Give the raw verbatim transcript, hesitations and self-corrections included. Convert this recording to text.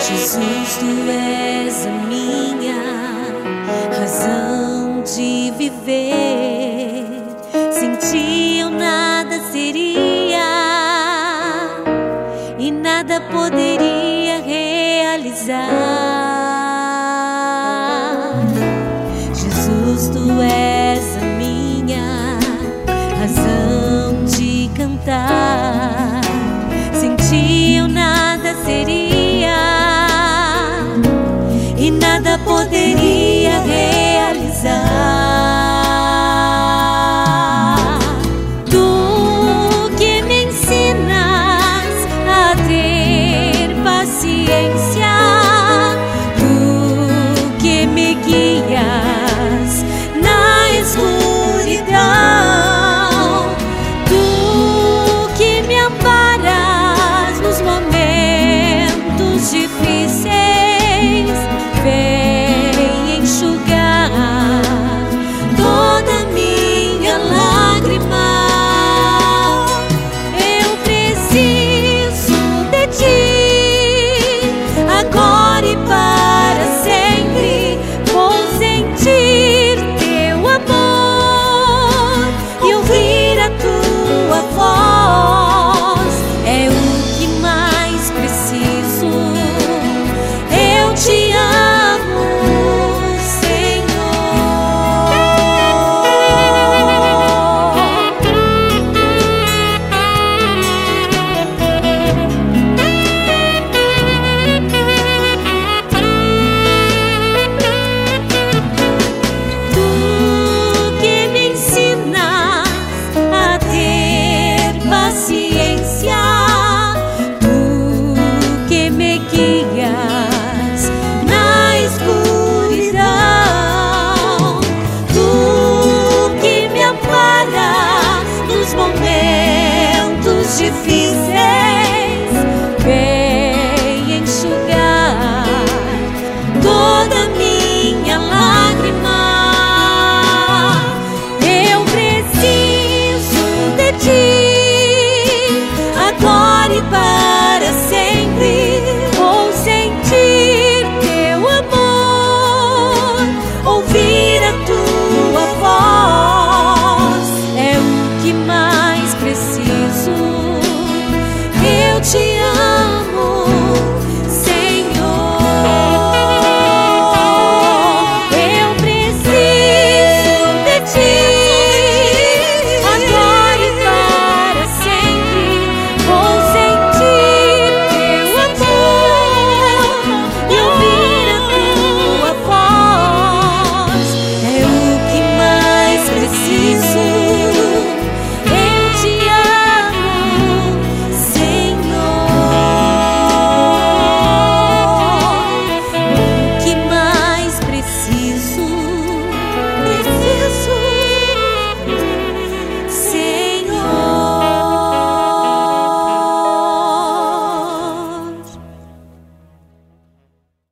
Jesus, tu és a minha razão de viver. Sem ti eu nada seria e nada poderia realizar. Jesus, tu és a minha razão de cantar. Sem ti eu nada seria e nada poderia realizar. Tu que me ensinas a ter paciência, tu que me guias na escuridão, tu que me amparas nos momentos difíceis, vem enxugar toda minha lágrima. Eu preciso de ti, agora e para sempre. Vou sentir teu amor e ouvir a tua voz. É o que mais preciso. Eu te amo, paciência, tu que me guias